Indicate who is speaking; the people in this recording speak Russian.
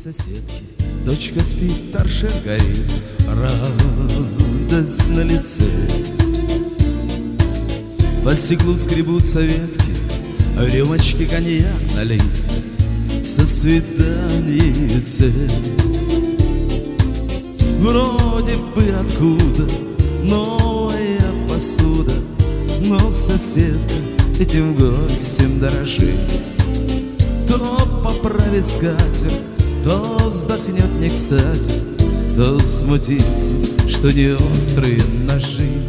Speaker 1: соседки дочка спит, торшер горит, радость на лице. По стеклу скребутся ветки, в рюмочке коньяк налит со свиданице. Вроде бы откуда новая посуда, но соседка этим гостем дорожит. То поправит скатерть, то вздохнет не кстати, то смутится, что не острые ножи.